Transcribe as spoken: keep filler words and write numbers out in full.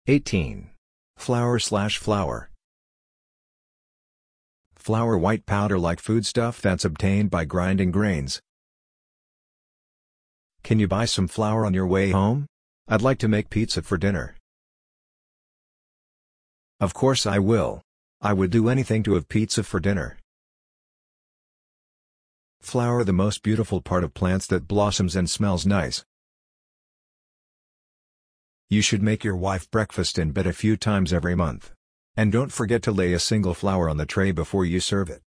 eighteen. Flour slash flour. Flour, white powder like foodstuff that's obtained by grinding grains. Can you buy some flour on your way home? I'd like to make pizza for dinner. Of course I will. I would do anything to have pizza for dinner. Flower, the most beautiful part of plants that blossoms and smells nice. You should make your wife breakfast in bed a few times every month. And don't forget to lay a single flower on the tray before you serve it.